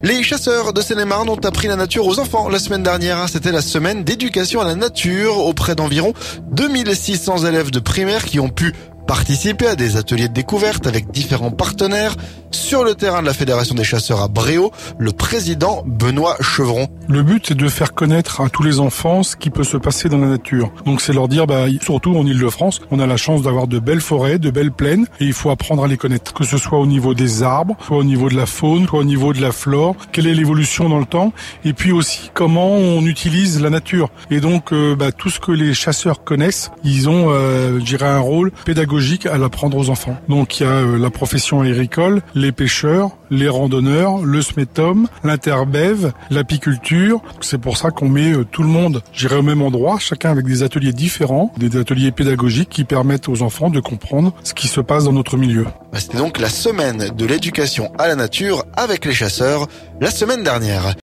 Les chasseurs de Seine-et-Marne ont appris la nature aux enfants la semaine dernière. C'était la semaine d'éducation à la nature auprès d'environ 2600 élèves de primaire qui ont pu participer à des ateliers de découverte avec différents partenaires. Sur le terrain de la Fédération des chasseurs à Bréau, le président Benoît Chevron. Le but, c'est de faire connaître à tous les enfants ce qui peut se passer dans la nature. Donc c'est leur dire, surtout en Île-de-France, on a la chance d'avoir de belles forêts, de belles plaines, et il faut apprendre à les connaître. Que ce soit au niveau des arbres, soit au niveau de la faune, soit au niveau de la flore, quelle est l'évolution dans le temps, et puis aussi comment on utilise la nature. Et donc tout ce que les chasseurs connaissent, ils ont, un rôle pédagogique à l'apprendre aux enfants. Donc il y a la profession agricole, les pêcheurs, les randonneurs, le SMETOM, l'interbev, l'apiculture. C'est pour ça qu'on met tout le monde, au même endroit, chacun avec des ateliers différents, des ateliers pédagogiques qui permettent aux enfants de comprendre ce qui se passe dans notre milieu. C'était donc la semaine de l'éducation à la nature avec les chasseurs la semaine dernière.